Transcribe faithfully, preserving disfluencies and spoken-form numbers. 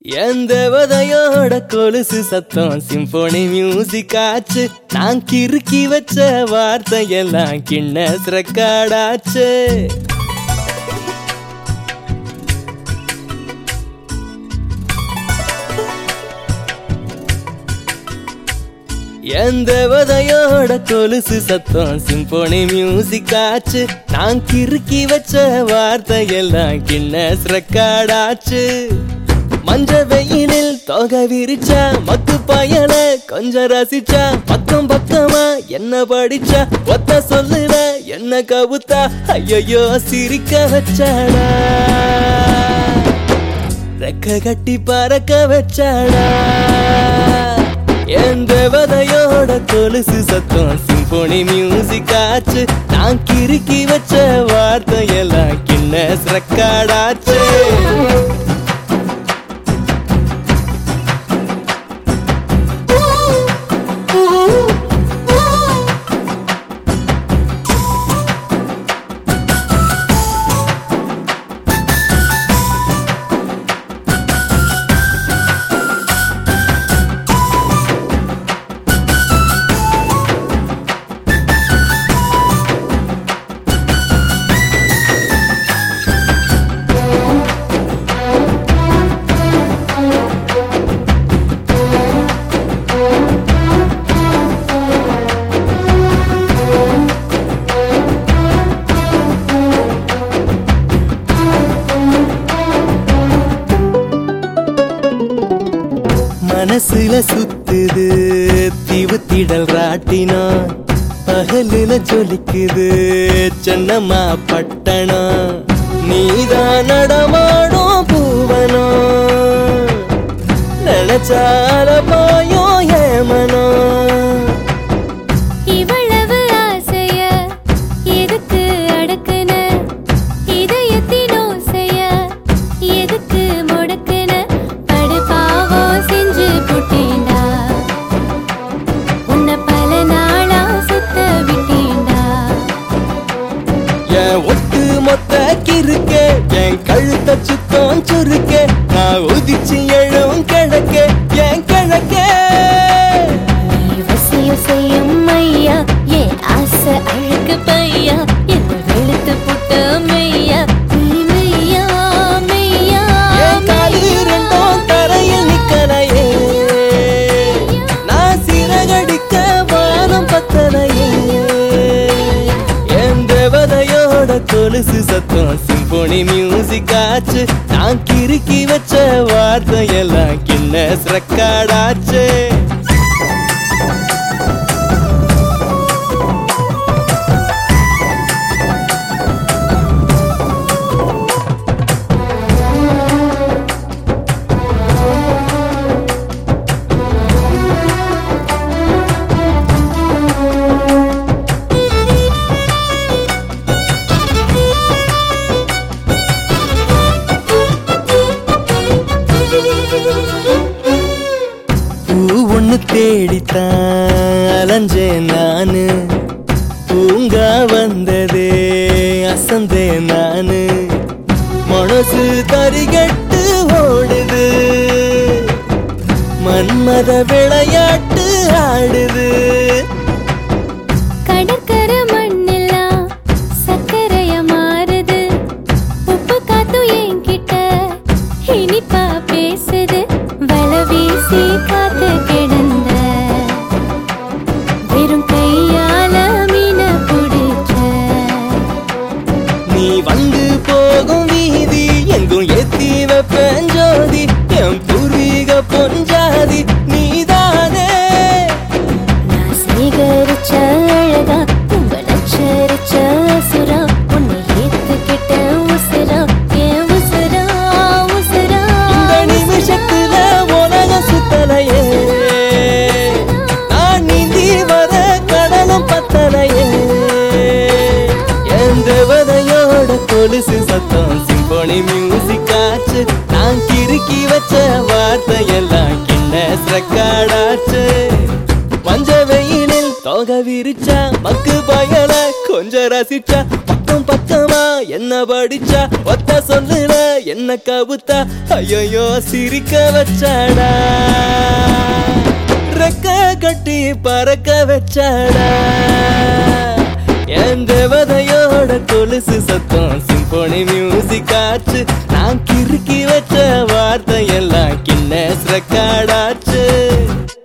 என் தேவதையோட கொலுசு சத்தம் symphony music ஆச்சு. நான் கிறுக்கி வச்ச வார்த்தையெல்லாம் கின்னஸ் ரெக்கார்டாச்சு. என் தேவதையோட கொலுசு சத்தம் சிம்போனி மியூசிக் ஆச்சு. நான் கிறுக்கி வச்ச வார்த்தையெல்லாம் கின்னஸ் ரெக்கார்டாச்சு. மஞ்ச வெயிலில் தொகை விரிச்சா மக்கு பயல கொஞ்சம் ரசிச்சா. பக்கம் பக்கமா என்ன படிச்சா ஒத்த சொல்லுல என்ன கவுத்தா. ஐயோ சிரிக்க வச்சாடா, ரெக்க கட்டி பறக்க வச்சாடா. என் தேவதையோட கொலுசு சத்தம் சிம்போனி மியூசிக் ஆச்சு. நான் கிறுக்கி வச்ச வார்த்தையெல்லாம் கின்னஸ் ரெக்கார்டாச்சு. மனசுல சுத்துது தீவுத்திடல் ராட்டினா. பகலுல ஜொலிக்குது சென்னம்மா பட்டணா. நீதான் நடமாடும் பூவனோ, நினைச்சால பாயோ ஏமனோ. இவ்வளவு ஆசைய எதுக்கு அடக்குன, இதயத்தின் ஓசைய எதுக்கு முடக்குன. படுபாவோ செஞ்சு புட்டேண்டா, உன்னை பல நாளா சுத்த விட்டேண்டா. என் ஒட்டு மொத்த கிறுக்கே என் கழுத்த சுத்தம் சுருக்கே. நான் உதிச்சு எழும் கிழக்கே என் கிழக்கே. நீ வசியம் செய்யும் ஐயா என் ஆசை அழுக்கு பையா. என்ன வெளுத்து புட்ட மெய்யா நீ மெய்யா மெய்யா. என் காலு ரெண்டும் தரையில் நிக்கலையே, நான் சிறகடிக்க வானம் பத்தலையே. என் தேவதையோட கொலுசு சத்தம் சிம்போனி மியூசிக் ஆச்சு. நான் கிறுக்கி வச்ச வார்த்தையெல்லாம் கின்னஸ் ரெக்கார்டாச்சு. பூ ஒண்ணு தேடித்தான் அலைஞ்சேன் நானு. பூங்கா வந்ததே அசந்தேன் நானு. மனசு தரிகட்டு ஓடுது, மன்மத விளையாட்டு ஆடுது. கடற்கரை மண்ணெல்லாம் சக்கரைய மாறுது. உப்பு காத்து என்கிட்ட இனிப்பா பேசுது. வலை வீசி காத்து கிடந்த வெறும் கையால மீன பிடிச்ச. நீ வந்து போகும் வீதி எங்கும் ஏத்தி வைப்பேன் ஜோதி. என் பூர்வீக பொஞ்சாதி நீதானே. நான் சேகரிச்ச அழகா உங்களை சரிச்ச சுரா. உன்னை ஏத்துக்கிட்ட உசுரா என் உசுரா உசுரா. இந்த நிமிஷத்துல உலகம் சுத்தலையே, நான் நீந்தி வர கடலும் பத்தலையே. என் தேவதையோட கொலுசு சத்தம் சிம்போனி மியூசிக் ஆச்சு. நான் கிறுக்கி வச்ச வார்த்தையெல்லாம் கின்னஸ் ரெக்கார்டாச்சு. மஞ்ச வெயிலில் தொகை விரிச்சா மக்கு பயல கொஞ்சம் ரசிச்சா. பக்கம் பக்கமா என்ன படி அடிச்சா ஒத்த சொல்லுல என்ன கவுத்தா ஐயோ சிரிக்க வச்சாடா ரெக்க கட்டி பறக்க வச்சாடா என் தேவதையோட கொலுசு சத்தம் சிம்போனி மியூசிக் ஆச்சு நான் கிறுக்கி வச்ச வார்த்தை எல்லாம் கின்னஸ் ரெக்கார்டாச்சு